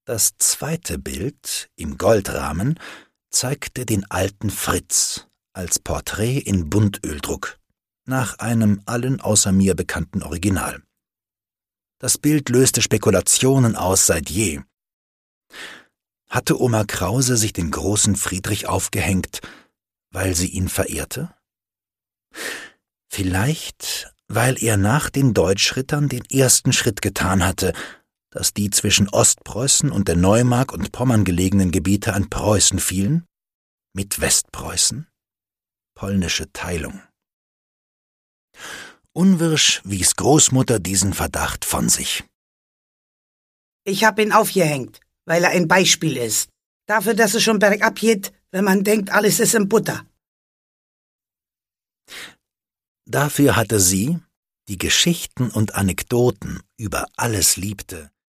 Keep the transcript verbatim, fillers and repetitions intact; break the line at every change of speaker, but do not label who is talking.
Das zweite Bild im Goldrahmen zeigte den alten Fritz als Porträt in Buntöldruck, nach einem allen außer mir bekannten Original. Das Bild löste Spekulationen aus seit je. Hatte Oma Krause sich den großen Friedrich aufgehängt, weil sie ihn verehrte? Vielleicht, weil er nach den Deutschrittern den ersten Schritt getan hatte, dass die zwischen Ostpreußen und der Neumark und Pommern gelegenen Gebiete an Preußen fielen, mit Westpreußen? Polnische Teilung. Unwirsch wies Großmutter diesen Verdacht von sich.
Ich hab ihn aufgehängt, weil er ein Beispiel ist. Dafür, dass es schon bergab geht, wenn man denkt, alles ist in Butter.
Dafür hatte sie, die Geschichten und Anekdoten über alles liebte,